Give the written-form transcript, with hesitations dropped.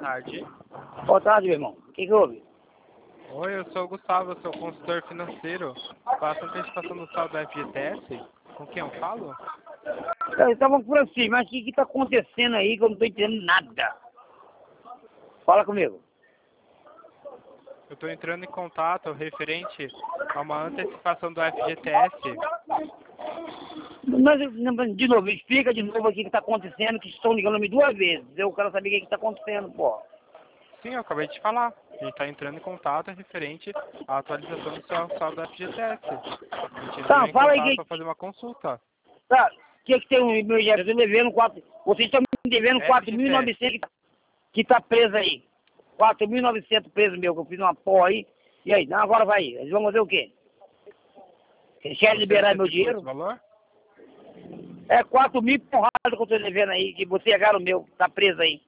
tarde. Boa tarde, meu irmão. O que houve? Oi, eu sou o Gustavo, sou consultor financeiro. Faço antecipação do saldo da FGTS. Com quem eu falo? Eu estava por assim, mas o que está acontecendo aí que eu não estou entendendo nada? Fala comigo. Eu estou entrando em contato referente a uma antecipação do FGTS. Mas, de novo, explica de novo aqui o que está acontecendo, que estão ligando-me 2 vezes. Eu quero saber o que está acontecendo, pô. Sim, eu acabei de falar. A gente está entrando em contato referente à atualização do seu saldo da FGTS. A gente entrou Tá, em fala aí contato que... para fazer uma consulta. Tá, o que tem o meu dinheiro? Eu estou devendo 4... Vocês estão me devendo FGTS. 4.900 que tá preso aí. 4.900 preso meu, que eu fiz uma porra aí. E aí? Não, agora vai. Eles vão fazer o quê? Vocês querem liberar meu dinheiro? Esse valor? É 4.000 porrada que eu tô devendo aí, que você pegaram o meu, tá preso aí.